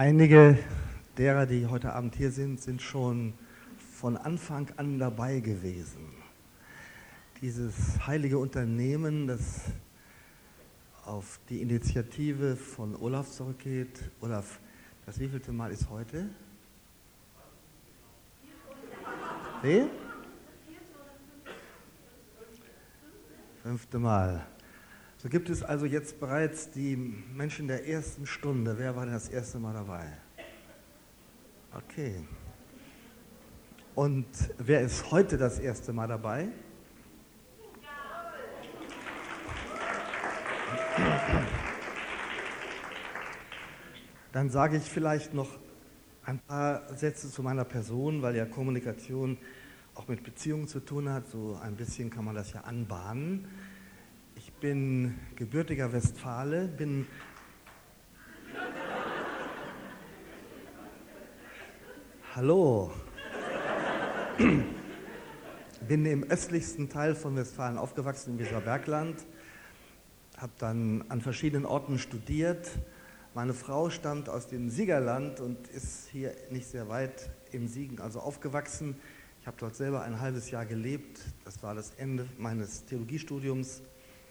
Einige derer, die heute Abend hier sind schon von Anfang an dabei gewesen. Dieses heilige Unternehmen, das auf die Initiative von Olaf zurückgeht. Olaf, das wievielte Mal ist heute? Wie? 5. Mal. So gibt es also jetzt bereits die Menschen der ersten Stunde. Wer war denn das erste Mal dabei? Okay. Und wer ist heute das erste Mal dabei? Dann sage ich vielleicht noch ein paar Sätze zu meiner Person, weil ja Kommunikation auch mit Beziehungen zu tun hat. So ein bisschen kann man das ja anbahnen. Ich bin gebürtiger Westfale, bin im östlichsten Teil von Westfalen aufgewachsen, im Weserbergland, habe dann an verschiedenen Orten studiert. Meine Frau stammt aus dem Siegerland und ist hier nicht sehr weit im Siegen, also aufgewachsen. Ich habe dort selber ein halbes Jahr gelebt. Das war das Ende meines Theologiestudiums.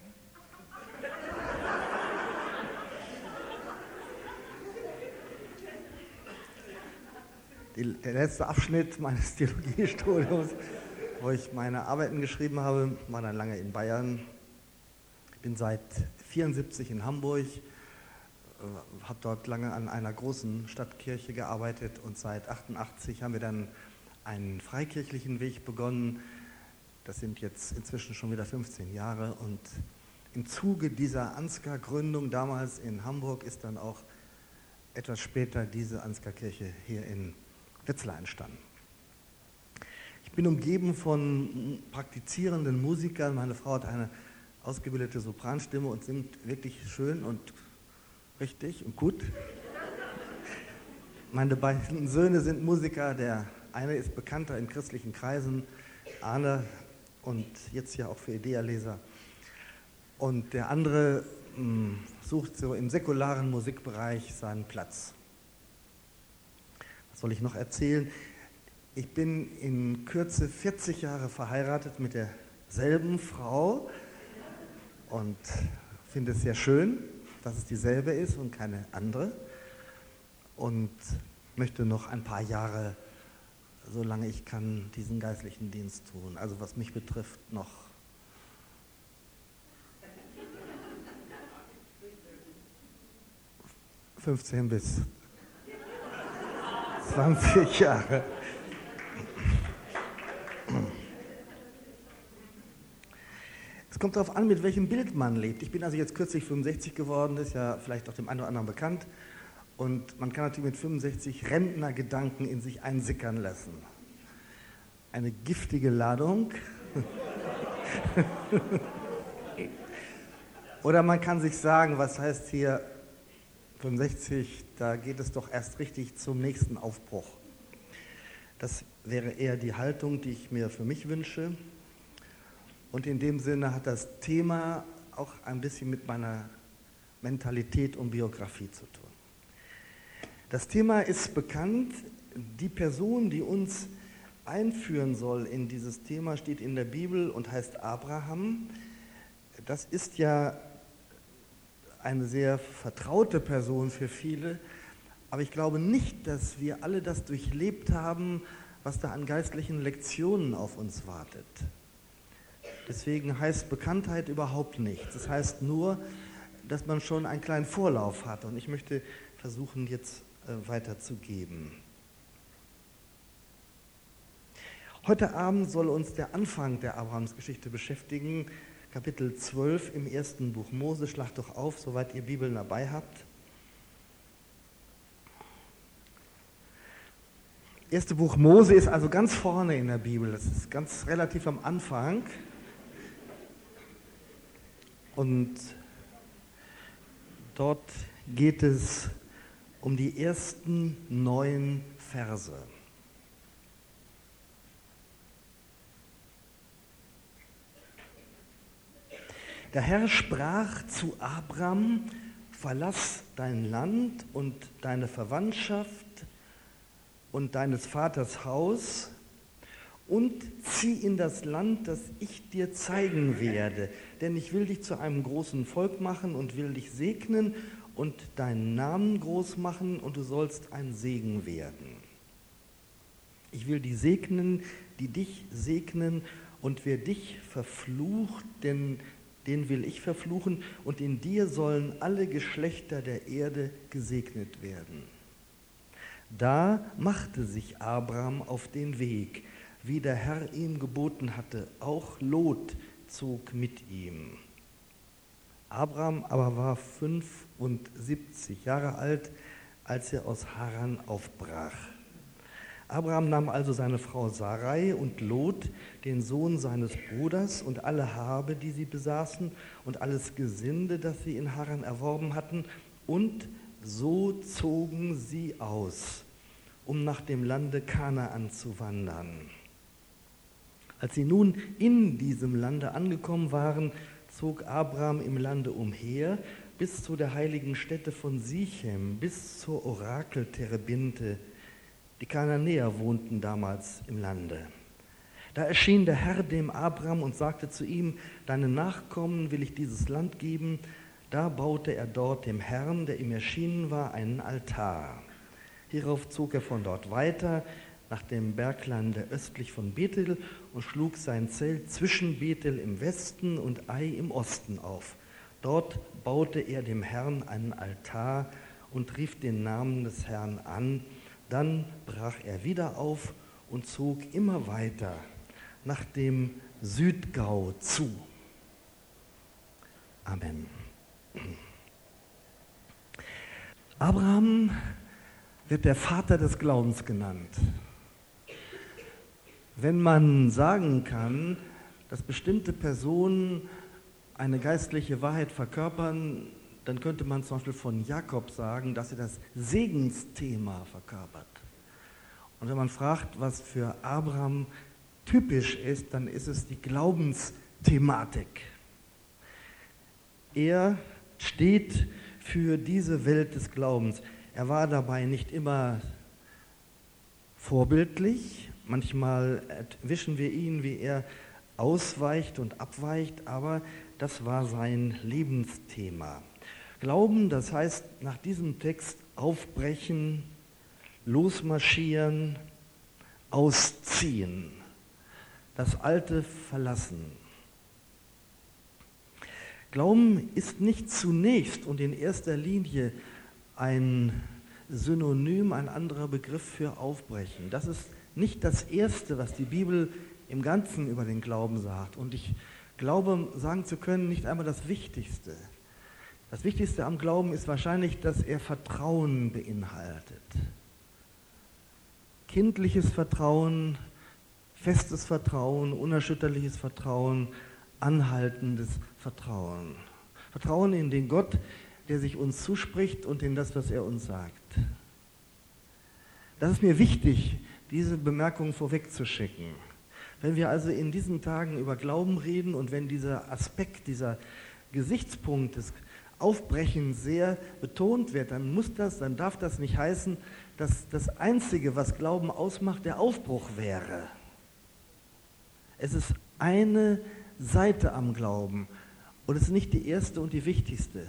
Der letzte Abschnitt meines Theologiestudiums, wo ich meine Arbeiten geschrieben habe, war dann lange in Bayern. Ich bin seit 1974 in Hamburg, habe dort lange an einer großen Stadtkirche gearbeitet und seit 1988 haben wir dann einen freikirchlichen Weg begonnen. Das sind jetzt inzwischen schon wieder 15 Jahre und im Zuge dieser Ansgar-Gründung damals in Hamburg ist dann auch etwas später diese Ansgar-Kirche hier in Wetzlar entstanden. Ich bin umgeben von praktizierenden Musikern. Meine Frau hat eine ausgebildete Sopranstimme und singt wirklich schön und richtig und gut. Meine beiden Söhne sind Musiker. Der eine ist bekannter in christlichen Kreisen, Arne, und jetzt ja auch für Idea-Leser. Und der andere sucht so im säkularen Musikbereich seinen Platz. Was soll ich noch erzählen? Ich bin in Kürze 40 Jahre verheiratet mit derselben Frau und finde es sehr schön, dass es dieselbe ist und keine andere. Und möchte noch ein paar Jahre, solange ich kann, diesen geistlichen Dienst tun. Also was mich betrifft, noch 15 bis 20 Jahre. Es kommt darauf an, mit welchem Bild man lebt. Ich bin also jetzt kürzlich 65 geworden, das ist ja vielleicht auch dem einen oder anderen bekannt. Und man kann natürlich mit 65 Rentnergedanken in sich einsickern lassen. Eine giftige Ladung. Oder man kann sich sagen, was heißt hier 65, da geht es doch erst richtig zum nächsten Aufbruch. Das wäre eher die Haltung, die ich mir für mich wünsche. Und in dem Sinne hat das Thema auch ein bisschen mit meiner Mentalität und Biografie zu tun. Das Thema ist bekannt. Die Person, die uns einführen soll in dieses Thema, steht in der Bibel und heißt Abraham. Das ist ja eine sehr vertraute Person für viele, aber ich glaube nicht, dass wir alle das durchlebt haben, was da an geistlichen Lektionen auf uns wartet. Deswegen heißt Bekanntheit überhaupt nichts. Das heißt nur, dass man schon einen kleinen Vorlauf hat und ich möchte versuchen, jetzt weiterzugeben. Heute Abend soll uns der Anfang der Abrahamsgeschichte beschäftigen, Kapitel 12 im ersten Buch Mose. Schlagt doch auf, soweit ihr Bibeln dabei habt. Das erste Buch Mose ist also ganz vorne in der Bibel. Das ist ganz relativ am Anfang. Und dort geht es um die ersten 9 Verse. Der Herr sprach zu Abram verlass dein Land und deine Verwandtschaft und deines Vaters Haus und zieh in das Land, das ich dir zeigen werde. Denn ich will dich zu einem großen Volk machen und will dich segnen und deinen Namen groß machen und du sollst ein Segen werden. Ich will die segnen, die dich segnen, und wer dich verflucht, den will ich verfluchen, und in dir sollen alle Geschlechter der Erde gesegnet werden. Da machte sich Abram auf den Weg, wie der Herr ihm geboten hatte. Auch Lot zog mit ihm. Abram aber war 75 Jahre alt, als er aus Haran aufbrach. Abraham nahm also seine Frau Sarai und Lot, den Sohn seines Bruders, und alle Habe, die sie besaßen, und alles Gesinde, das sie in Haran erworben hatten, und so zogen sie aus, um nach dem Lande Kanaan zu wandern. Als sie nun in diesem Lande angekommen waren, zog Abraham im Lande umher, bis zu der heiligen Stätte von Sichem, bis zur Orakelterebinte. Die Kananäer wohnten damals im Lande. Da erschien der Herr dem Abraham und sagte zu ihm: Deinen Nachkommen will ich dieses Land geben. Da baute er dort dem Herrn, der ihm erschienen war, einen Altar. Hierauf zog er von dort weiter nach dem Berglande östlich von Bethel und schlug sein Zelt zwischen Bethel im Westen und Ai im Osten auf. Dort baute er dem Herrn einen Altar und rief den Namen des Herrn an. Dann brach er wieder auf und zog immer weiter nach dem Südgau zu. Amen. Abraham wird der Vater des Glaubens genannt. Wenn man sagen kann, dass bestimmte Personen eine geistliche Wahrheit verkörpern, dann könnte man zum Beispiel von Jakob sagen, dass er das Segensthema verkörpert. Und wenn man fragt, was für Abraham typisch ist, dann ist es die Glaubensthematik. Er steht für diese Welt des Glaubens. Er war dabei nicht immer vorbildlich. Manchmal erwischen wir ihn, wie er ausweicht und abweicht, aber das war sein Lebensthema. Glauben, das heißt nach diesem Text aufbrechen, losmarschieren, ausziehen, das Alte verlassen. Glauben ist nicht zunächst und in erster Linie ein Synonym, ein anderer Begriff für Aufbrechen. Das ist nicht das Erste, was die Bibel im Ganzen über den Glauben sagt. Und ich glaube, sagen zu können, nicht einmal das Wichtigste. Das Wichtigste am Glauben ist wahrscheinlich, dass er Vertrauen beinhaltet. Kindliches Vertrauen, festes Vertrauen, unerschütterliches Vertrauen, anhaltendes Vertrauen. Vertrauen in den Gott, der sich uns zuspricht und in das, was er uns sagt. Das ist mir wichtig, diese Bemerkung vorwegzuschicken. Wenn wir also in diesen Tagen über Glauben reden und wenn dieser Aspekt, dieser Gesichtspunkt des Aufbrechens sehr betont wird, dann darf das nicht heißen, dass das Einzige, was Glauben ausmacht, der Aufbruch wäre. Es ist eine Seite am Glauben und es ist nicht die erste und die wichtigste.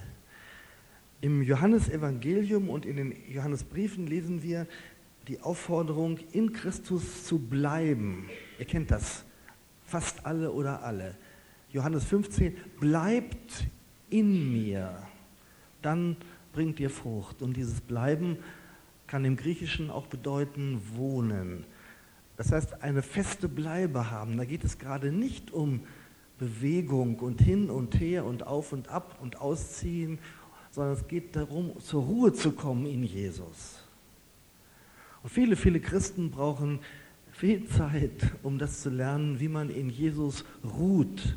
Im Johannesevangelium und in den Johannesbriefen lesen wir die Aufforderung, in Christus zu bleiben. Ihr kennt das, fast alle oder alle. Johannes 15, bleibt in mir, dann bringt ihr Frucht. Und dieses Bleiben kann im Griechischen auch bedeuten wohnen. Das heißt, eine feste Bleibe haben. Da geht es gerade nicht um Bewegung und hin und her und auf und ab und ausziehen, sondern es geht darum, zur Ruhe zu kommen in Jesus. Und viele, viele Christen brauchen viel Zeit, um das zu lernen, wie man in Jesus ruht.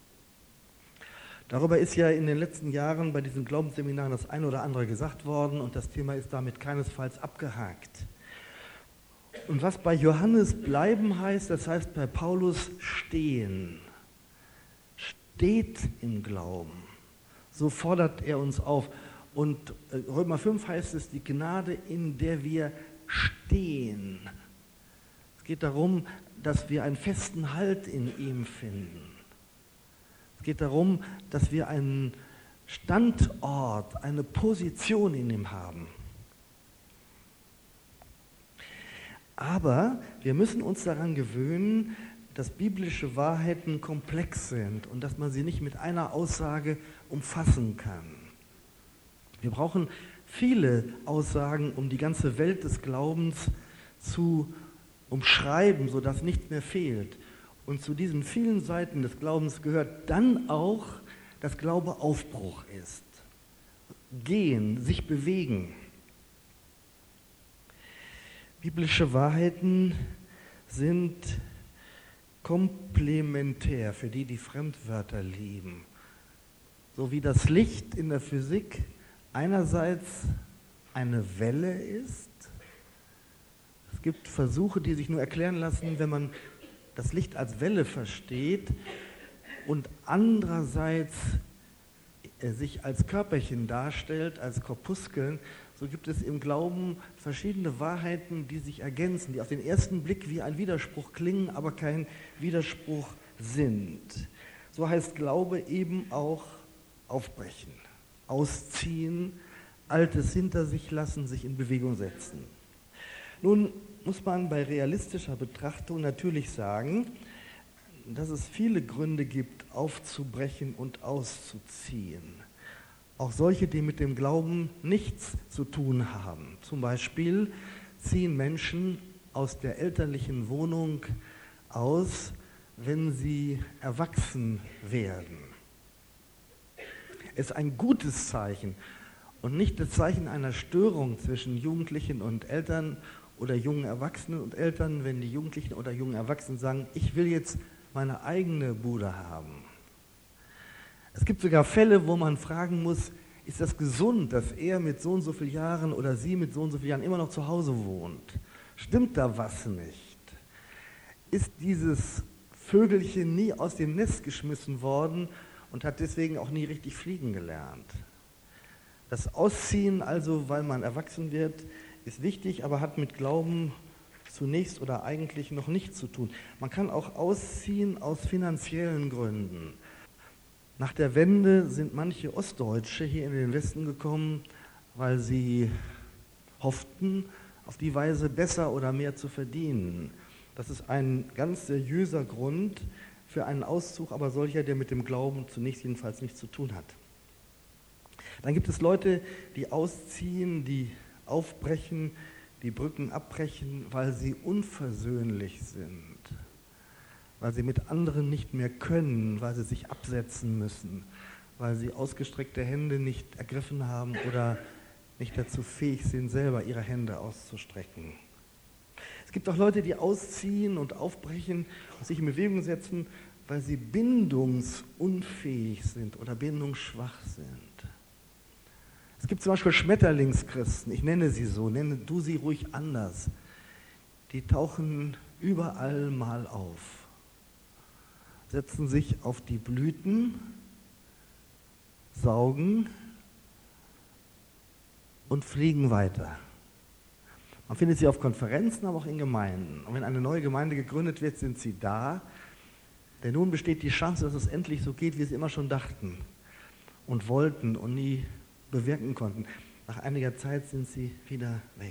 Darüber ist ja in den letzten Jahren bei diesen Glaubensseminaren das eine oder andere gesagt worden und das Thema ist damit keinesfalls abgehakt. Und was bei Johannes bleiben heißt, das heißt bei Paulus stehen. Steht im Glauben. So fordert er uns auf. Und Römer 5 heißt es, die Gnade, in der wir stehen. Es geht darum, dass wir einen festen Halt in ihm finden. Es geht darum, dass wir einen Standort, eine Position in ihm haben. Aber wir müssen uns daran gewöhnen, dass biblische Wahrheiten komplex sind und dass man sie nicht mit einer Aussage umfassen kann. Wir brauchen viele Aussagen, um die ganze Welt des Glaubens zu umschreiben, sodass nichts mehr fehlt. Und zu diesen vielen Seiten des Glaubens gehört dann auch, dass Glaube Aufbruch ist. Gehen, sich bewegen. Biblische Wahrheiten sind komplementär für die, die Fremdwörter lieben. So wie das Licht in der Physik einerseits eine Welle ist. Es gibt Versuche, die sich nur erklären lassen, wenn man das Licht als Welle versteht und andererseits sich als Körperchen darstellt, als Korpuskeln. So gibt es im Glauben verschiedene Wahrheiten, die sich ergänzen, die auf den ersten Blick wie ein Widerspruch klingen, aber kein Widerspruch sind. So heißt Glaube eben auch aufbrechen, ausziehen, Altes hinter sich lassen, sich in Bewegung setzen. Nun muss man bei realistischer Betrachtung natürlich sagen, dass es viele Gründe gibt, aufzubrechen und auszuziehen. Auch solche, die mit dem Glauben nichts zu tun haben. Zum Beispiel ziehen Menschen aus der elterlichen Wohnung aus, wenn sie erwachsen werden. Es ist ein gutes Zeichen und nicht das Zeichen einer Störung zwischen Jugendlichen und Eltern oder jungen Erwachsenen und Eltern, wenn die Jugendlichen oder jungen Erwachsenen sagen, ich will jetzt meine eigene Bude haben. Es gibt sogar Fälle, wo man fragen muss, ist das gesund, dass er mit so und so vielen Jahren oder sie mit so und so vielen Jahren immer noch zu Hause wohnt? Stimmt da was nicht? Ist dieses Vögelchen nie aus dem Nest geschmissen worden und hat deswegen auch nie richtig fliegen gelernt? Das Ausziehen also, weil man erwachsen wird, ist wichtig, aber hat mit Glauben zunächst oder eigentlich noch nichts zu tun. Man kann auch ausziehen aus finanziellen Gründen. Nach der Wende sind manche Ostdeutsche hier in den Westen gekommen, weil sie hofften, auf die Weise besser oder mehr zu verdienen. Das ist ein ganz seriöser Grund für einen Auszug, aber solcher, der mit dem Glauben zunächst jedenfalls nichts zu tun hat. Dann gibt es Leute, die ausziehen, die aufbrechen, die Brücken abbrechen, weil sie unversöhnlich sind, weil sie mit anderen nicht mehr können, weil sie sich absetzen müssen, weil sie ausgestreckte Hände nicht ergriffen haben oder nicht dazu fähig sind, selber ihre Hände auszustrecken. Es gibt auch Leute, die ausziehen und aufbrechen und sich in Bewegung setzen, weil sie bindungsunfähig sind oder bindungsschwach sind. Es gibt zum Beispiel Schmetterlingschristen, ich nenne sie so, nenne du sie ruhig anders. Die tauchen überall mal auf, setzen sich auf die Blüten, saugen und fliegen weiter. Man findet sie auf Konferenzen, aber auch in Gemeinden. Und wenn eine neue Gemeinde gegründet wird, sind sie da. Denn nun besteht die Chance, dass es endlich so geht, wie sie immer schon dachten und wollten und nie bewirken konnten. Nach einiger Zeit sind sie wieder weg.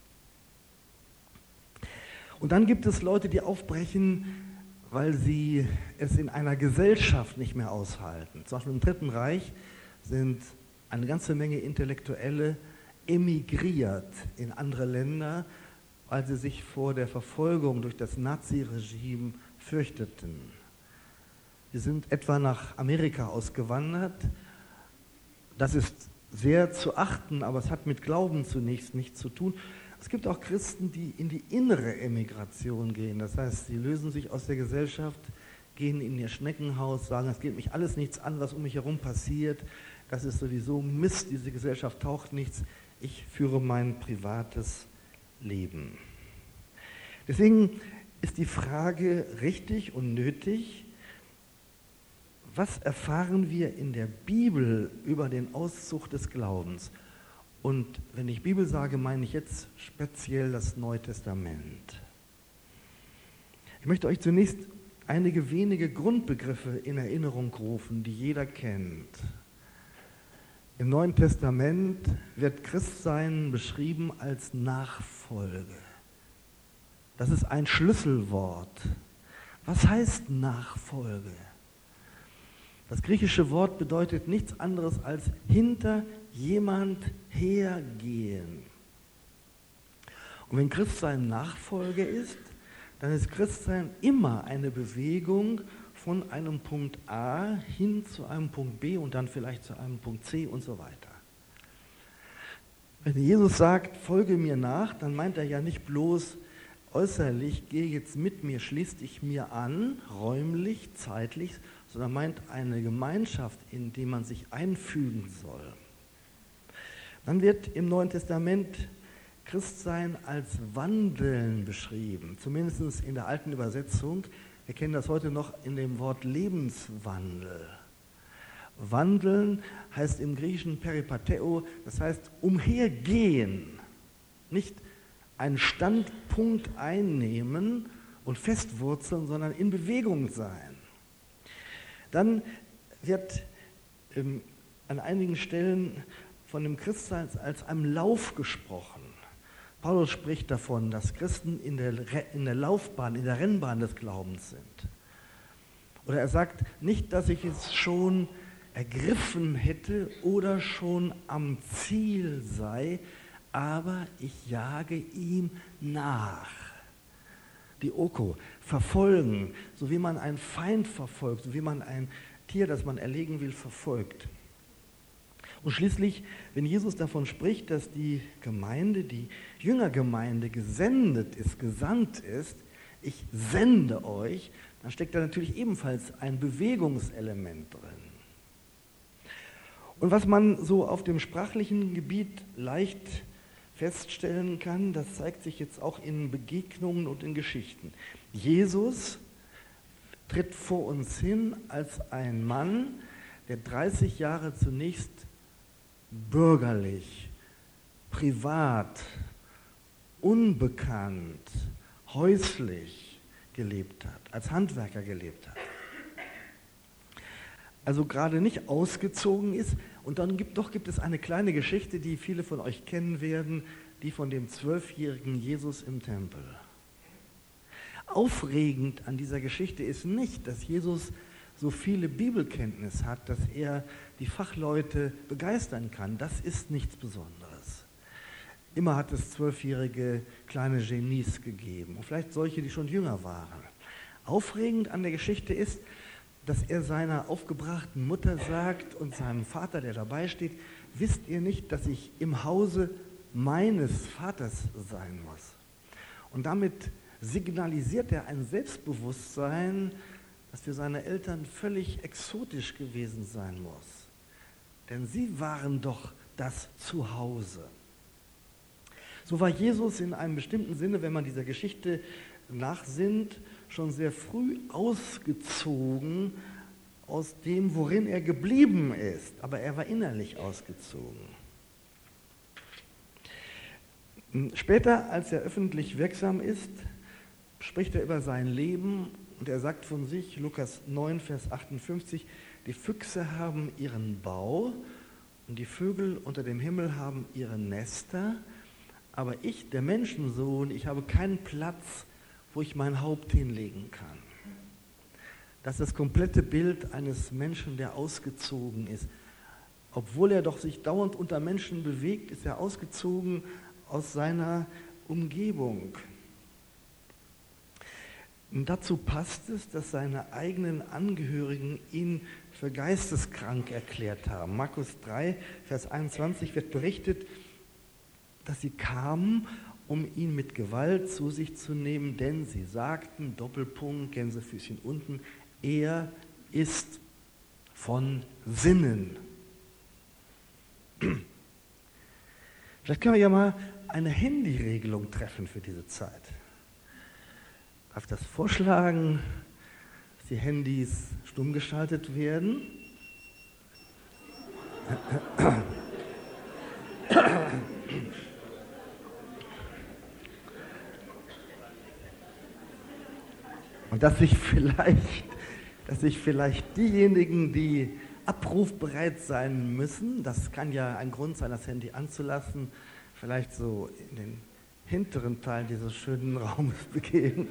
Und dann gibt es Leute, die aufbrechen, weil sie es in einer Gesellschaft nicht mehr aushalten. Zum Beispiel im Dritten Reich sind eine ganze Menge Intellektuelle emigriert in andere Länder, weil sie sich vor der Verfolgung durch das Naziregime fürchteten. Sie sind etwa nach Amerika ausgewandert. Das ist sehr zu achten, aber es hat mit Glauben zunächst nichts zu tun. Es gibt auch Christen, die in die innere Emigration gehen. Das heißt, sie lösen sich aus der Gesellschaft, gehen in ihr Schneckenhaus, sagen, es geht mich alles nichts an, was um mich herum passiert. Das ist sowieso Mist, diese Gesellschaft taugt nichts. Ich führe mein privates Leben. Deswegen ist die Frage richtig und nötig, was erfahren wir in der Bibel über den Auszug des Glaubens? Und wenn ich Bibel sage, meine ich jetzt speziell das Neue Testament. Ich möchte euch zunächst einige wenige Grundbegriffe in Erinnerung rufen, die jeder kennt. Im Neuen Testament wird Christsein beschrieben als Nachfolge. Das ist ein Schlüsselwort. Was heißt Nachfolge? Das griechische Wort bedeutet nichts anderes als hinter jemand hergehen. Und wenn Christsein Nachfolge ist, dann ist Christsein immer eine Bewegung von einem Punkt A hin zu einem Punkt B und dann vielleicht zu einem Punkt C und so weiter. Wenn Jesus sagt, folge mir nach, dann meint er ja nicht bloß äußerlich, gehe jetzt mit mir, schließ dich mir an, räumlich, zeitlich, sondern meint eine Gemeinschaft, in die man sich einfügen soll. Dann wird im Neuen Testament Christsein als Wandeln beschrieben, zumindest in der alten Übersetzung. Wir kennen das heute noch in dem Wort Lebenswandel. Wandeln heißt im Griechischen peripateo, das heißt umhergehen, nicht einen Standpunkt einnehmen und festwurzeln, sondern in Bewegung sein. Dann wird an einigen Stellen von dem Christsein als einem Lauf gesprochen. Paulus spricht davon, dass Christen in der Laufbahn, in der Rennbahn des Glaubens sind. Oder er sagt nicht, dass ich es schon ergriffen hätte oder schon am Ziel sei, aber ich jage ihm nach. Dioko, verfolgen, so wie man einen Feind verfolgt, so wie man ein Tier, das man erlegen will, verfolgt. Und schließlich, wenn Jesus davon spricht, dass die Gemeinde, die Jüngergemeinde gesendet ist, gesandt ist, ich sende euch, dann steckt da natürlich ebenfalls ein Bewegungselement drin. Und was man so auf dem sprachlichen Gebiet leicht feststellen kann, das zeigt sich jetzt auch in Begegnungen und in Geschichten. Jesus tritt vor uns hin als ein Mann, der 30 Jahre zunächst bürgerlich, privat, unbekannt, häuslich gelebt hat, als Handwerker gelebt hat. Also gerade nicht ausgezogen ist. Und dann gibt es eine kleine Geschichte, die viele von euch kennen werden, die von dem 12-jährigen Jesus im Tempel. Aufregend an dieser Geschichte ist nicht, dass Jesus so viele Bibelkenntnis hat, dass er die Fachleute begeistern kann. Das ist nichts Besonderes. Immer hat es 12-jährige kleine Genies gegeben und vielleicht solche, die schon jünger waren. Aufregend an der Geschichte ist, dass er seiner aufgebrachten Mutter sagt und seinem Vater, der dabei steht, wisst ihr nicht, dass ich im Hause meines Vaters sein muss? Und damit signalisiert er ein Selbstbewusstsein, das für seine Eltern völlig exotisch gewesen sein muss. Denn sie waren doch das Zuhause. So war Jesus in einem bestimmten Sinne, wenn man dieser Geschichte nachsinnt, schon sehr früh ausgezogen aus dem, worin er geblieben ist. Aber er war innerlich ausgezogen. Später, als er öffentlich wirksam ist, spricht er über sein Leben und er sagt von sich, Lukas 9, Vers 58, die Füchse haben ihren Bau und die Vögel unter dem Himmel haben ihre Nester, aber ich, der Menschensohn, ich habe keinen Platz, wo ich mein Haupt hinlegen kann. Das ist das komplette Bild eines Menschen, der ausgezogen ist. Obwohl er doch sich dauernd unter Menschen bewegt, ist er ausgezogen aus seiner Umgebung. Und dazu passt es, dass seine eigenen Angehörigen ihn für geisteskrank erklärt haben. Markus 3, Vers 21 wird berichtet, dass sie kamen, um ihn mit Gewalt zu sich zu nehmen, denn sie sagten, Doppelpunkt, Gänsefüßchen unten, er ist von Sinnen. Vielleicht können wir ja mal eine Handyregelung treffen für diese Zeit. Darf ich das vorschlagen? die Handys stumm geschaltet werden. Und dass sich vielleicht diejenigen, die abrufbereit sein müssen, das kann ja ein Grund sein, das Handy anzulassen, vielleicht so in den hinteren Teil dieses schönen Raumes begeben.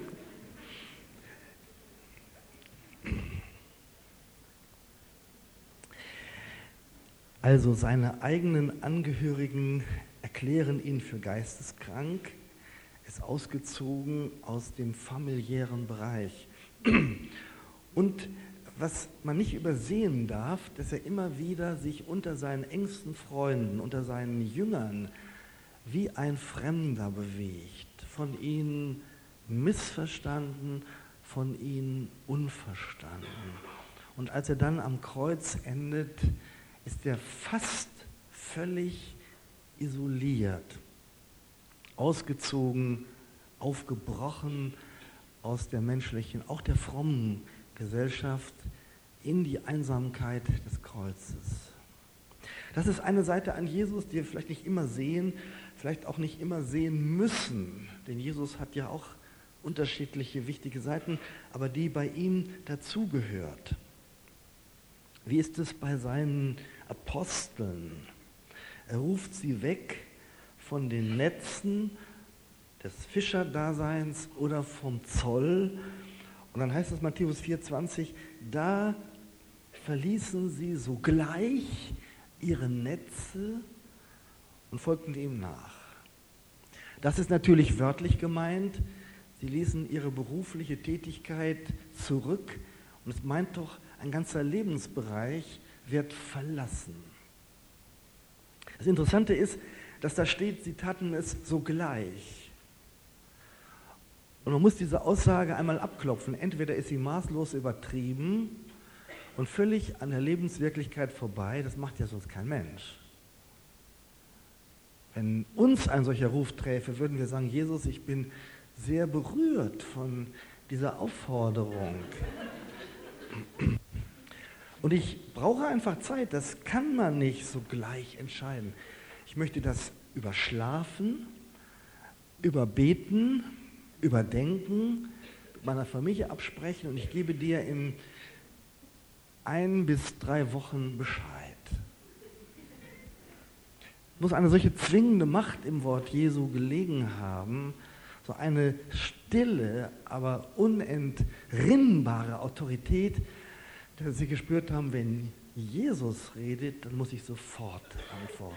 Also seine eigenen Angehörigen erklären ihn für geisteskrank, ist ausgezogen aus dem familiären Bereich. Und was man nicht übersehen darf, dass er immer wieder sich unter seinen engsten Freunden, unter seinen Jüngern wie ein Fremder bewegt, von ihnen missverstanden, von ihnen unverstanden. Und als er dann am Kreuz endet, ist er fast völlig isoliert, ausgezogen, aufgebrochen aus der menschlichen, auch der frommen Gesellschaft in die Einsamkeit des Kreuzes. Das ist eine Seite an Jesus, die wir vielleicht nicht immer sehen, vielleicht auch nicht immer sehen müssen, denn Jesus hat ja auch unterschiedliche wichtige Seiten, aber die bei ihm dazugehört. Wie ist es bei seinen Aposteln? Er ruft sie weg von den Netzen des Fischerdaseins oder vom Zoll. Und dann heißt es Matthäus 4,20, da verließen sie sogleich ihre Netze und folgten ihm nach. Das ist natürlich wörtlich gemeint. Sie ließen ihre berufliche Tätigkeit zurück und es meint doch, ein ganzer Lebensbereich wird verlassen. Das Interessante ist, dass da steht, sie taten es sogleich. Und man muss diese Aussage einmal abklopfen. Entweder ist sie maßlos übertrieben und völlig an der Lebenswirklichkeit vorbei, das macht ja sonst kein Mensch. Wenn uns ein solcher Ruf träfe, würden wir sagen, Jesus, ich bin sehr berührt von dieser Aufforderung. Und ich brauche einfach Zeit, das kann man nicht sogleich entscheiden. Ich möchte das überschlafen, überbeten, überdenken, mit meiner Familie absprechen und ich gebe dir in 1 bis 3 Wochen Bescheid. Muss eine solche zwingende Macht im Wort Jesu gelegen haben, so eine stille, aber unentrinnbare Autorität, dass sie gespürt haben, wenn Jesus redet, dann muss ich sofort antworten.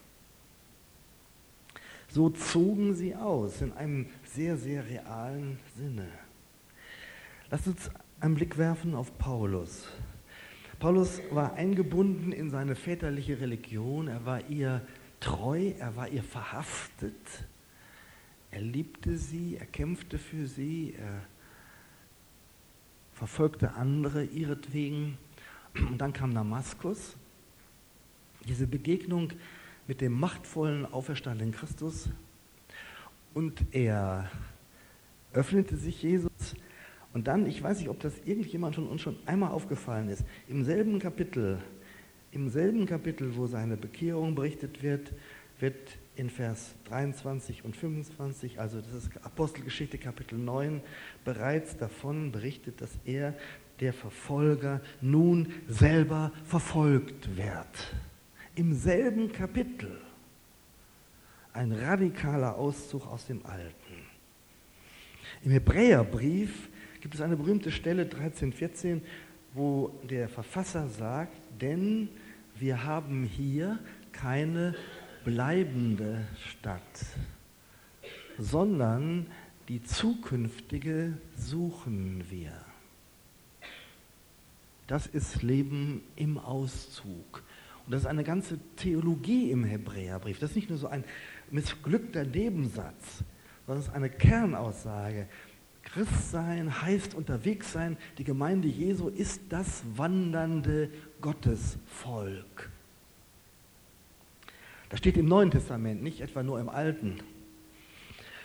So zogen sie aus, in einem sehr, sehr realen Sinne. Lasst uns einen Blick werfen auf Paulus. Paulus war eingebunden in seine väterliche Religion, er war ihr treu, er war ihr verhaftet, er liebte sie, er kämpfte für sie, er verfolgte andere ihretwegen. Und dann kam Damaskus, diese Begegnung mit dem machtvollen, auferstandenen Christus. Und er öffnete sich Jesus. Und dann, ich weiß nicht, ob das irgendjemand von uns schon einmal aufgefallen ist, im selben Kapitel, wo seine Bekehrung berichtet wird, wird in Vers 23 und 25, also das ist Apostelgeschichte Kapitel 9, bereits davon berichtet, dass er, der Verfolger, nun selber verfolgt wird. Im selben Kapitel ein radikaler Auszug aus dem Alten. Im Hebräerbrief gibt es eine berühmte Stelle, 13,14, wo der Verfasser sagt, denn wir haben hier keine bleibende Stadt, sondern die zukünftige suchen wir. Das ist Leben im Auszug. Und das ist eine ganze Theologie im Hebräerbrief. Das ist nicht nur so ein missglückter Nebensatz, sondern es ist eine Kernaussage. Christsein heißt unterwegs sein. Die Gemeinde Jesu ist das wandernde Gottesvolk. Das steht im Neuen Testament, nicht etwa nur im Alten.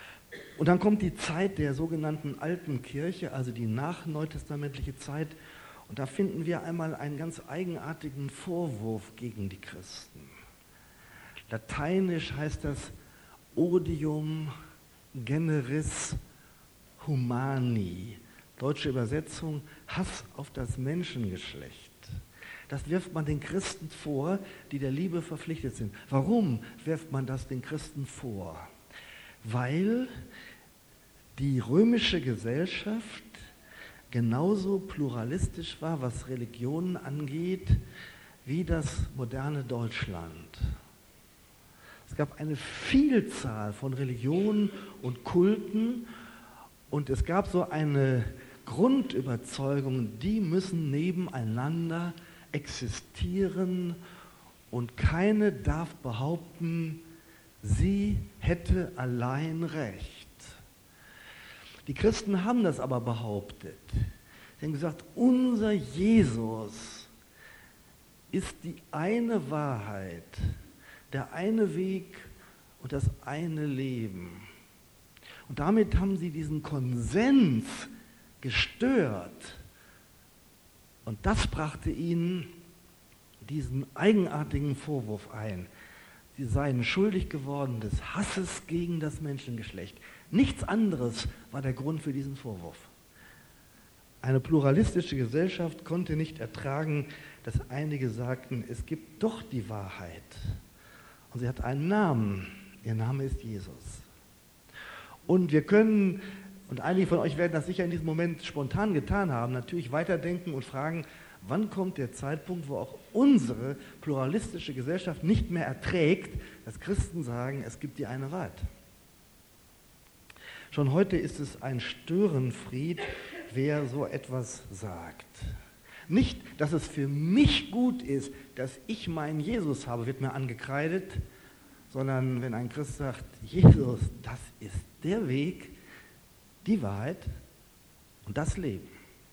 Und dann kommt die Zeit der sogenannten Alten Kirche, also die nachneutestamentliche Zeit. Und da finden wir einmal einen ganz eigenartigen Vorwurf gegen die Christen. Lateinisch heißt das Odium generis humani. Deutsche Übersetzung, Hass auf das Menschengeschlecht. Das wirft man den Christen vor, die der Liebe verpflichtet sind. Warum wirft man das den Christen vor? Weil die römische Gesellschaft genauso pluralistisch war, was Religionen angeht, wie das moderne Deutschland. Es gab eine Vielzahl von Religionen und Kulten und es gab so eine Grundüberzeugung, die müssen nebeneinander existieren und keine darf behaupten, sie hätte allein Recht. Die Christen haben das aber behauptet. Sie haben gesagt, unser Jesus ist die eine Wahrheit, der eine Weg und das eine Leben. Und damit haben sie diesen Konsens gestört. Und das brachte ihnen diesen eigenartigen Vorwurf ein. Sie seien schuldig geworden des Hasses gegen das Menschengeschlecht. Nichts anderes war der Grund für diesen Vorwurf. Eine pluralistische Gesellschaft konnte nicht ertragen, dass einige sagten, es gibt doch die Wahrheit. Und sie hat einen Namen. Ihr Name ist Jesus. Und wir können, und einige von euch werden das sicher in diesem Moment spontan getan haben, natürlich weiterdenken und fragen, wann kommt der Zeitpunkt, wo auch unsere pluralistische Gesellschaft nicht mehr erträgt, dass Christen sagen, es gibt die eine Wahrheit. Schon heute ist es ein Störenfried, wer so etwas sagt. Nicht, dass es für mich gut ist, dass ich meinen Jesus habe, wird mir angekreidet, sondern wenn ein Christ sagt, Jesus, das ist der Weg, die Wahrheit und das Leben.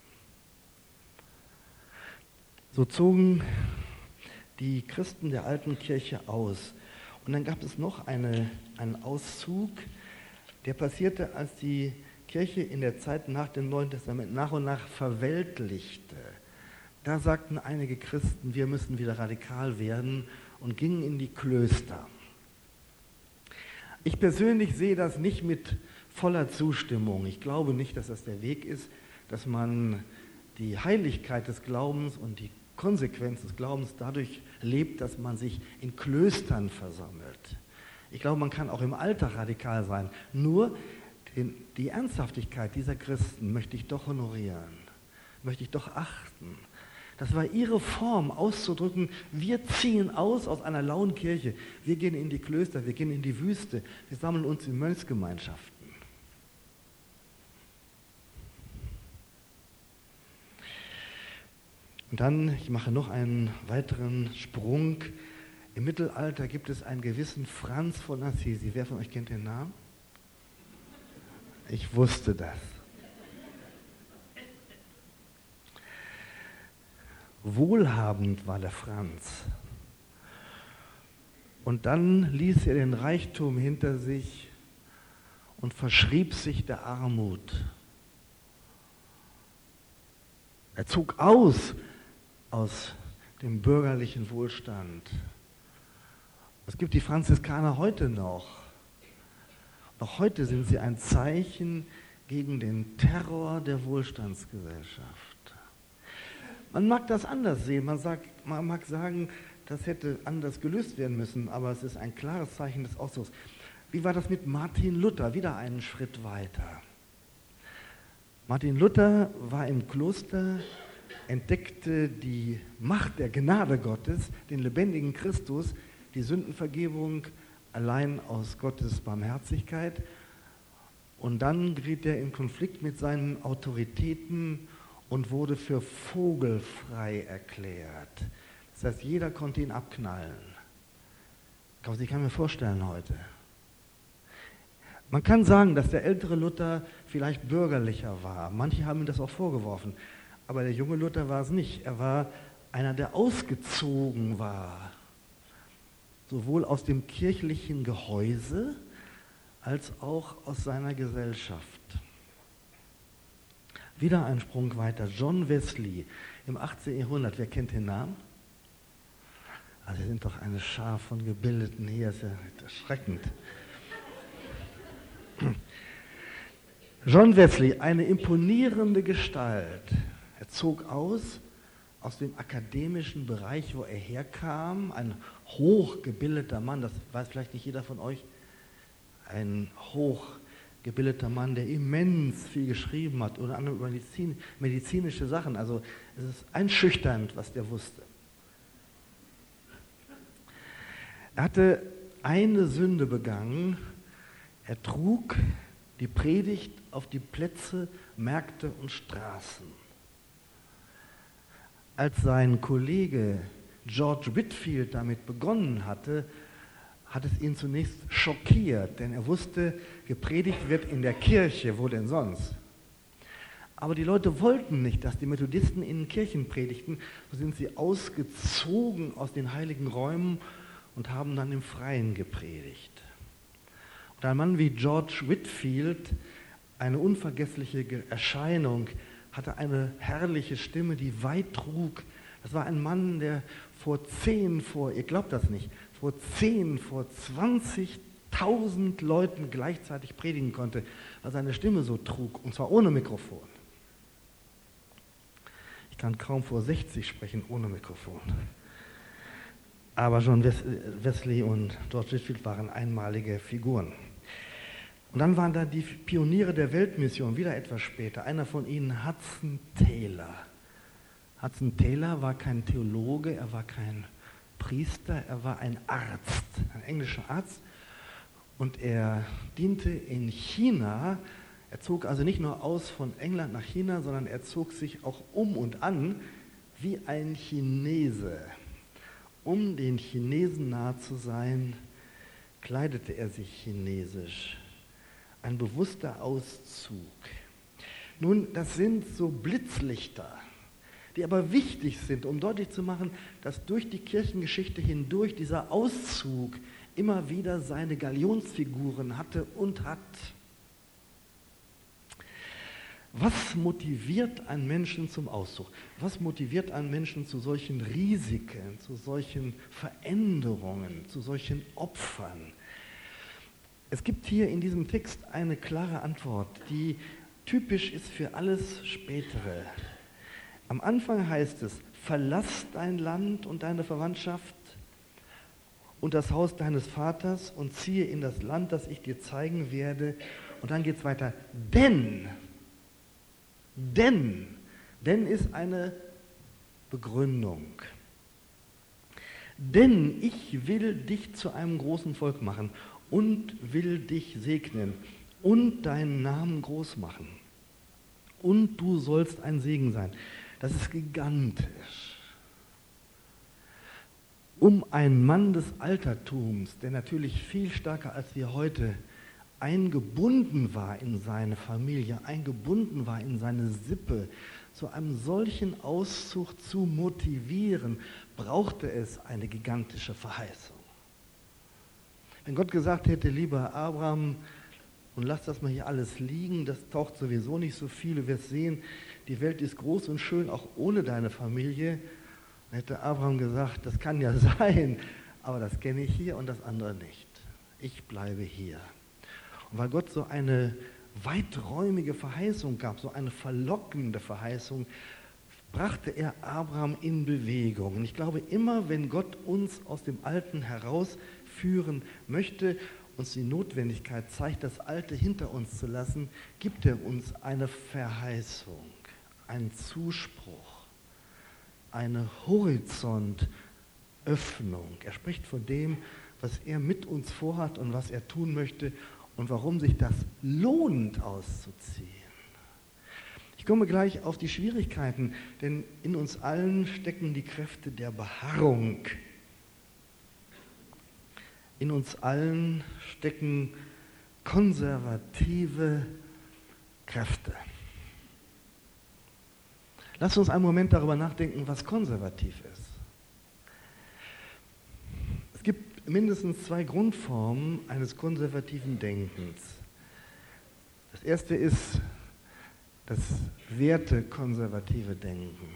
So zogen die Christen der alten Kirche aus. Und dann gab es noch einen Auszug, der passierte, als die Kirche in der Zeit nach dem Neuen Testament nach und nach verweltlichte. Da sagten einige Christen, wir müssen wieder radikal werden und gingen in die Klöster. Ich persönlich sehe das nicht mit voller Zustimmung. Ich glaube nicht, dass das der Weg ist, dass man die Heiligkeit des Glaubens und die Konsequenz des Glaubens dadurch lebt, dass man sich in Klöstern versammelt. Ich glaube, man kann auch im Alltag radikal sein. Nur die Ernsthaftigkeit dieser Christen möchte ich doch honorieren, möchte ich doch achten. Das war ihre Form auszudrücken, wir ziehen aus einer lauen Kirche, wir gehen in die Klöster, wir gehen in die Wüste, wir sammeln uns in Mönchsgemeinschaften. Und dann, ich mache noch einen weiteren Sprung. Im Mittelalter gibt es einen gewissen Franz von Assisi. Wer von euch kennt den Namen? Ich wusste das. Wohlhabend war der Franz. Und dann ließ er den Reichtum hinter sich und verschrieb sich der Armut. Er zog aus dem bürgerlichen Wohlstand. Es gibt die Franziskaner heute noch. Noch heute sind sie ein Zeichen gegen den Terror der Wohlstandsgesellschaft. Man mag das anders sehen, man mag sagen, das hätte anders gelöst werden müssen, aber es ist ein klares Zeichen des Ausdrucks. Wie war das mit Martin Luther? Wieder einen Schritt weiter. Martin Luther war im Kloster, entdeckte die Macht der Gnade Gottes, den lebendigen Christus, die Sündenvergebung allein aus Gottes Barmherzigkeit. Und dann geriet er in Konflikt mit seinen Autoritäten und wurde für vogelfrei erklärt. Das heißt, jeder konnte ihn abknallen. Ich kann mir vorstellen heute. Man kann sagen, dass der ältere Luther vielleicht bürgerlicher war. Manche haben ihm das auch vorgeworfen. Aber der junge Luther war es nicht. Er war einer, der ausgezogen war. Sowohl aus dem kirchlichen Gehäuse als auch aus seiner Gesellschaft. Wieder ein Sprung weiter. John Wesley im 18. Jahrhundert. Wer kennt den Namen? Also, wir sind doch eine Schar von Gebildeten hier. Das ist ja erschreckend. John Wesley, eine imponierende Gestalt. Er zog aus dem akademischen Bereich, wo er herkam. Ein hochgebildeter Mann, das weiß vielleicht nicht jeder von euch. Ein hochgebildeter Mann, der immens viel geschrieben hat, unter anderem über medizinische Sachen. Also es ist einschüchternd, was der wusste. Er hatte eine Sünde begangen. Er trug die Predigt auf die Plätze, Märkte und Straßen. Als sein Kollege George Whitefield damit begonnen hatte, hat es ihn zunächst schockiert, denn er wusste, gepredigt wird in der Kirche, wo denn sonst? Aber die Leute wollten nicht, dass die Methodisten in den Kirchen predigten, so sind sie ausgezogen aus den heiligen Räumen und haben dann im Freien gepredigt. Und ein Mann wie George Whitefield, eine unvergessliche Erscheinung, hatte eine herrliche Stimme, die weit trug. Das war ein Mann, der vor 20.000 Leuten gleichzeitig predigen konnte, weil seine Stimme so trug, und zwar ohne Mikrofon. Ich kann kaum vor 60 sprechen ohne Mikrofon. Aber John Wesley und George Whitefield waren einmalige Figuren. Und dann waren da die Pioniere der Weltmission, wieder etwas später. Einer von ihnen, Hudson Taylor. Hudson Taylor war kein Theologe, er war kein Priester, er war ein Arzt, ein englischer Arzt. Und er diente in China. Er zog also nicht nur aus von England nach China, sondern er zog sich auch um und an wie ein Chinese. Um den Chinesen nahe zu sein, kleidete er sich chinesisch. Ein bewusster Auszug. Nun, das sind so Blitzlichter, die aber wichtig sind, um deutlich zu machen, dass durch die Kirchengeschichte hindurch dieser Auszug immer wieder seine Galionsfiguren hatte und hat. Was motiviert einen Menschen zum Auszug? Was motiviert einen Menschen zu solchen Risiken, zu solchen Veränderungen, zu solchen Opfern? Es gibt hier in diesem Text eine klare Antwort, die typisch ist für alles Spätere. Am Anfang heißt es, verlass dein Land und deine Verwandtschaft und das Haus deines Vaters und ziehe in das Land, das ich dir zeigen werde. Und dann geht es weiter, denn ist eine Begründung. Denn ich will dich zu einem großen Volk machen und will dich segnen und deinen Namen groß machen. Und du sollst ein Segen sein. Das ist gigantisch. Um einen Mann des Altertums, der natürlich viel stärker als wir heute eingebunden war in seine Familie, eingebunden war in seine Sippe, zu einem solchen Auszug zu motivieren, brauchte es eine gigantische Verheißung. Wenn Gott gesagt hätte, lieber Abraham, und lass das mal hier alles liegen, das taucht sowieso nicht so viel, du wirst sehen, die Welt ist groß und schön, auch ohne deine Familie, dann hätte Abraham gesagt, das kann ja sein, aber das kenne ich hier und das andere nicht. Ich bleibe hier. Und weil Gott so eine weiträumige Verheißung gab, so eine verlockende Verheißung, brachte er Abraham in Bewegung. Und ich glaube, immer wenn Gott uns aus dem Alten herausführen möchte, uns die Notwendigkeit zeigt, das Alte hinter uns zu lassen, gibt er uns eine Verheißung, einen Zuspruch, eine Horizontöffnung. Er spricht von dem, was er mit uns vorhat und was er tun möchte und warum sich das lohnt auszuziehen. Ich komme gleich auf die Schwierigkeiten, denn in uns allen stecken die Kräfte der Beharrung. In uns allen stecken konservative Kräfte. Lass uns einen Moment darüber nachdenken, was konservativ ist. Es gibt mindestens zwei Grundformen eines konservativen Denkens. Das erste ist das wertekonservative Denken.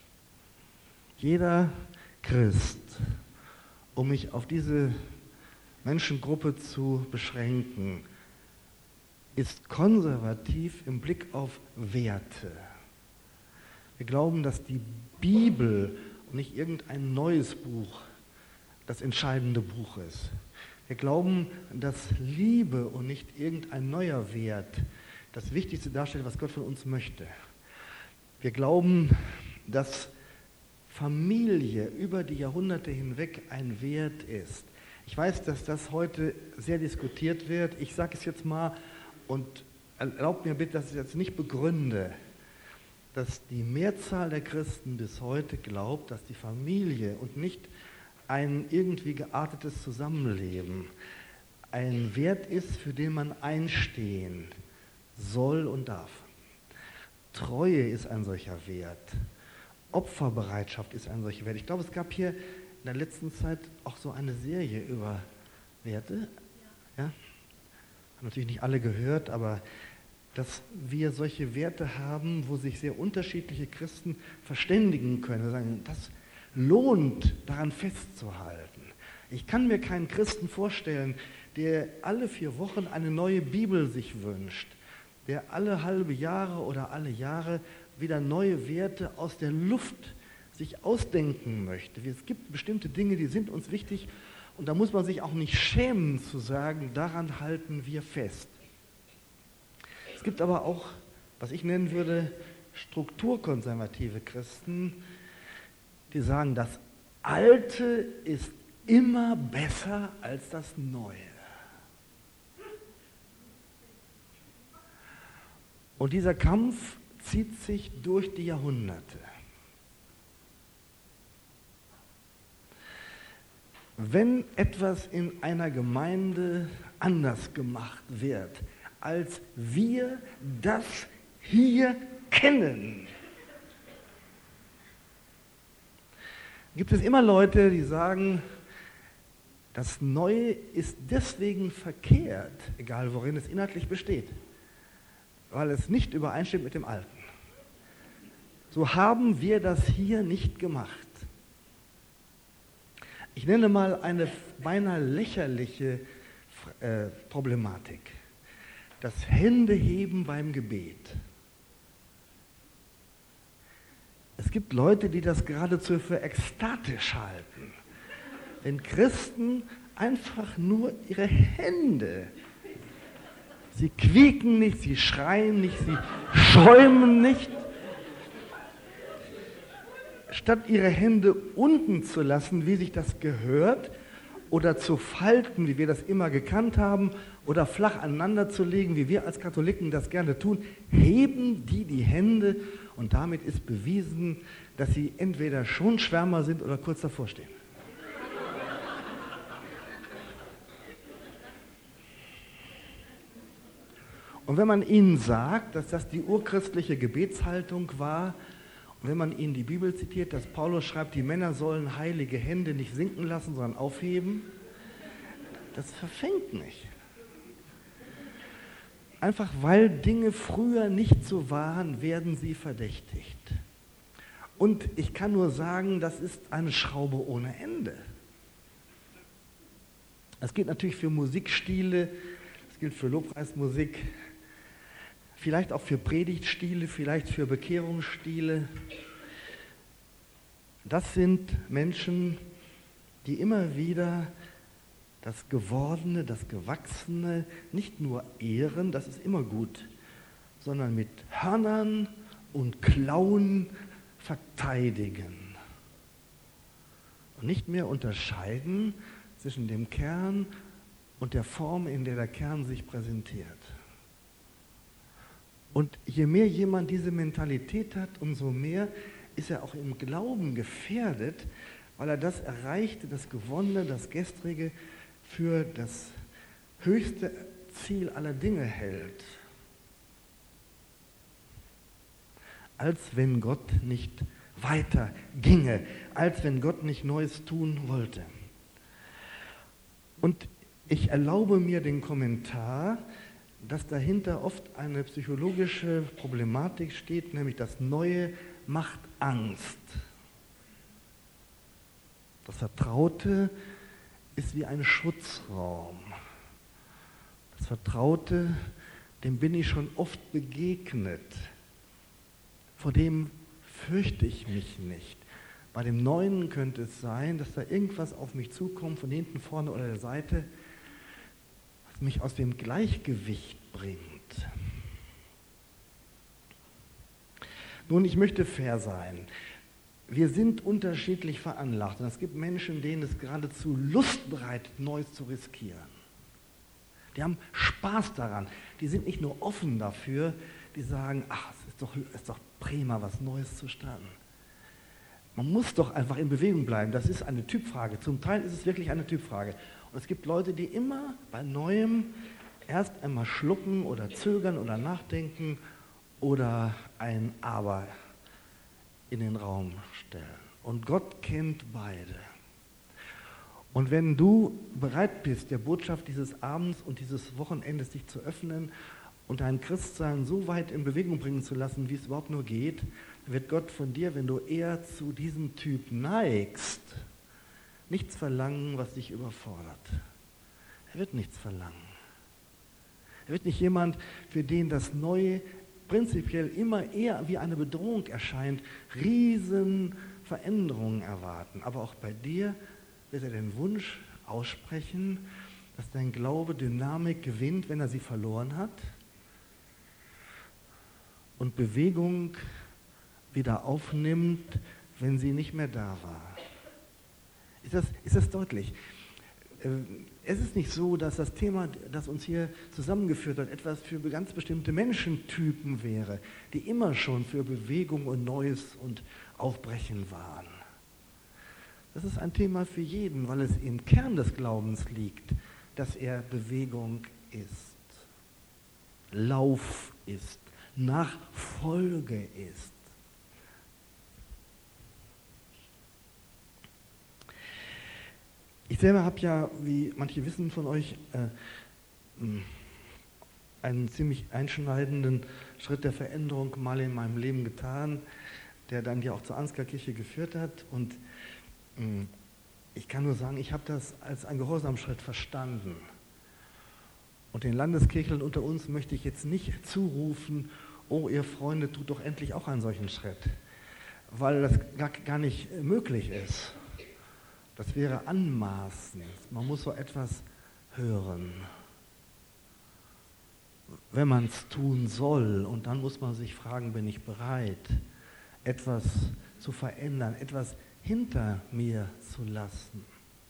Jeder Christ, um mich auf diese Menschengruppe zu beschränken, ist konservativ im Blick auf Werte. Wir glauben, dass die Bibel und nicht irgendein neues Buch das entscheidende Buch ist. Wir glauben, dass Liebe und nicht irgendein neuer Wert das Wichtigste darstellt, was Gott von uns möchte. Wir glauben, dass Familie über die Jahrhunderte hinweg ein Wert ist. Ich weiß, dass das heute sehr diskutiert wird. Ich sage es jetzt mal und erlaubt mir bitte, dass ich es jetzt nicht begründe, dass die Mehrzahl der Christen bis heute glaubt, dass die Familie und nicht ein irgendwie geartetes Zusammenleben ein Wert ist, für den man einstehen soll und darf. Treue ist ein solcher Wert. Opferbereitschaft ist ein solcher Wert. Ich glaube, es gab hier in der letzten Zeit auch so eine Serie über Werte. Ja? Haben natürlich nicht alle gehört, aber dass wir solche Werte haben, wo sich sehr unterschiedliche Christen verständigen können. Wir sagen, das lohnt, daran festzuhalten. Ich kann mir keinen Christen vorstellen, der alle 4 Wochen eine neue Bibel sich wünscht, der alle halbe Jahre oder alle Jahre wieder neue Werte aus der Luft sich ausdenken möchte. Es gibt bestimmte Dinge, die sind uns wichtig und da muss man sich auch nicht schämen zu sagen, daran halten wir fest. Es gibt aber auch, was ich nennen würde, strukturkonservative Christen, die sagen, das Alte ist immer besser als das Neue. Und dieser Kampf zieht sich durch die Jahrhunderte. Wenn etwas in einer Gemeinde anders gemacht wird, als wir das hier kennen, gibt es immer Leute, die sagen, das Neue ist deswegen verkehrt, egal worin es inhaltlich besteht, weil es nicht übereinstimmt mit dem Alten. So haben wir das hier nicht gemacht. Ich nenne mal eine beinahe lächerliche Problematik. Das Händeheben beim Gebet. Es gibt Leute, die das geradezu für ekstatisch halten. Wenn Christen einfach nur ihre Hände, sie quieken nicht, sie schreien nicht, sie schäumen nicht, statt ihre Hände unten zu lassen, wie sich das gehört, oder zu falten, wie wir das immer gekannt haben, oder flach aneinander zu legen, wie wir als Katholiken das gerne tun, heben die Hände und damit ist bewiesen, dass sie entweder schon Schwärmer sind oder kurz davor stehen. Und wenn man ihnen sagt, dass das die urchristliche Gebetshaltung war, und wenn man ihnen die Bibel zitiert, dass Paulus schreibt, die Männer sollen heilige Hände nicht sinken lassen, sondern aufheben, das verfängt nicht. Einfach weil Dinge früher nicht so waren, werden sie verdächtigt. Und ich kann nur sagen, das ist eine Schraube ohne Ende. Das gilt natürlich für Musikstile, das gilt für Lobpreismusik, vielleicht auch für Predigtstile, vielleicht für Bekehrungsstile. Das sind Menschen, die immer wieder das Gewordene, das Gewachsene nicht nur ehren, das ist immer gut, sondern mit Hörnern und Klauen verteidigen. Und nicht mehr unterscheiden zwischen dem Kern und der Form, in der der Kern sich präsentiert. Und je mehr jemand diese Mentalität hat, umso mehr ist er auch im Glauben gefährdet, weil er das Erreichte, das Gewonnene, das Gestrige für das höchste Ziel aller Dinge hält. Als wenn Gott nicht weiter ginge, als wenn Gott nicht Neues tun wollte. Und ich erlaube mir den Kommentar, dass dahinter oft eine psychologische Problematik steht, nämlich das Neue macht Angst. Das Vertraute ist wie ein Schutzraum. Das Vertraute, dem bin ich schon oft begegnet. Vor dem fürchte ich mich nicht. Bei dem Neuen könnte es sein, dass da irgendwas auf mich zukommt, von hinten, vorne oder der Seite, was mich aus dem Gleichgewicht bringt. Nun, ich möchte fair sein. Wir sind unterschiedlich veranlagt und es gibt Menschen, denen es geradezu Lust bereitet, Neues zu riskieren. Die haben Spaß daran. Die sind nicht nur offen dafür, die sagen, ach, es ist doch prima, was Neues zu starten. Man muss doch einfach in Bewegung bleiben. Das ist eine Typfrage. Zum Teil ist es wirklich eine Typfrage. Und es gibt Leute, die immer bei Neuem erst einmal schlucken oder zögern oder nachdenken oder ein Aber in den Raum stellen. Und Gott kennt beide. Und wenn du bereit bist, der Botschaft dieses Abends und dieses Wochenendes dich zu öffnen und dein Christsein so weit in Bewegung bringen zu lassen, wie es überhaupt nur geht, wird Gott von dir, wenn du eher zu diesem Typ neigst, nichts verlangen, was dich überfordert. Er wird nichts verlangen. Er wird nicht jemand, für den das Neue prinzipiell immer eher wie eine Bedrohung erscheint, riesen Veränderungen erwarten. Aber auch bei dir wird er den Wunsch aussprechen, dass dein Glaube Dynamik gewinnt, wenn er sie verloren hat, und Bewegung wieder aufnimmt, wenn sie nicht mehr da war. Ist das deutlich? Es ist nicht so, dass das Thema, das uns hier zusammengeführt hat, etwas für ganz bestimmte Menschentypen wäre, die immer schon für Bewegung und Neues und Aufbrechen waren. Das ist ein Thema für jeden, weil es im Kern des Glaubens liegt, dass er Bewegung ist, Lauf ist, Nachfolge ist. Ich selber habe ja, wie manche wissen von euch, einen ziemlich einschneidenden Schritt der Veränderung mal in meinem Leben getan, der dann ja auch zur Ansgar-Kirche geführt hat. Und ich kann nur sagen, ich habe das als einen Gehorsamschritt verstanden. Und den Landeskirchlern unter uns möchte ich jetzt nicht zurufen, oh ihr Freunde, tut doch endlich auch einen solchen Schritt, weil das gar nicht möglich ist. Das wäre anmaßend. Man muss so etwas hören, wenn man es tun soll. Und dann muss man sich fragen, bin ich bereit, etwas zu verändern, etwas hinter mir zu lassen.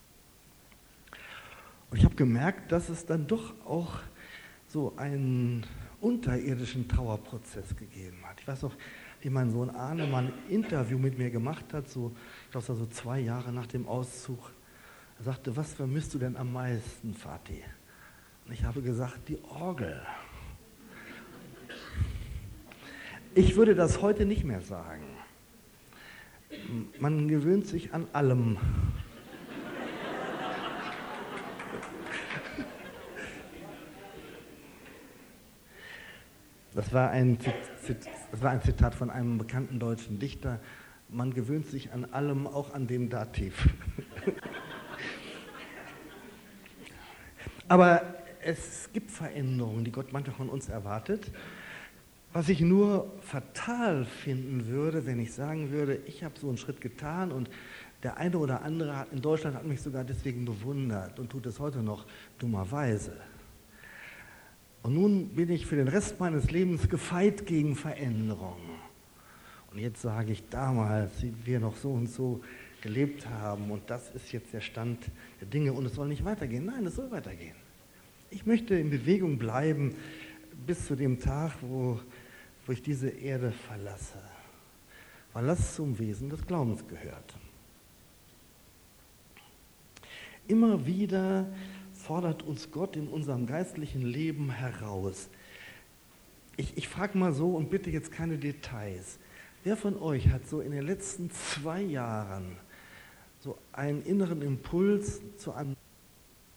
Und ich habe gemerkt, dass es dann doch auch so einen unterirdischen Trauerprozess gegeben hat. Ich weiß noch, wie mein Sohn Arne mal ein Interview mit mir gemacht hat, ich glaube, das war so 2 Jahre nach dem Auszug. Er sagte, was vermisst du denn am meisten, Vati? Und ich habe gesagt, die Orgel. Ich würde das heute nicht mehr sagen. Man gewöhnt sich an allem. Das war ein Zitat von einem bekannten deutschen Dichter. Man gewöhnt sich an allem, auch an dem Dativ. Aber es gibt Veränderungen, die Gott manchmal von uns erwartet. Was ich nur fatal finden würde, wenn ich sagen würde, ich habe so einen Schritt getan und der eine oder andere in Deutschland hat mich sogar deswegen bewundert und tut es heute noch dummerweise. Und nun bin ich für den Rest meines Lebens gefeit gegen Veränderungen. Und jetzt sage ich, damals, wie wir noch so und so gelebt haben, und das ist jetzt der Stand der Dinge und es soll nicht weitergehen. Nein, es soll weitergehen. Ich möchte in Bewegung bleiben bis zu dem Tag, wo ich diese Erde verlasse, weil das zum Wesen des Glaubens gehört. Immer wieder fordert uns Gott in unserem geistlichen Leben heraus. Ich frage mal so und bitte jetzt keine Details. Wer von euch hat so in den letzten 2 Jahren so einen inneren Impuls zu einem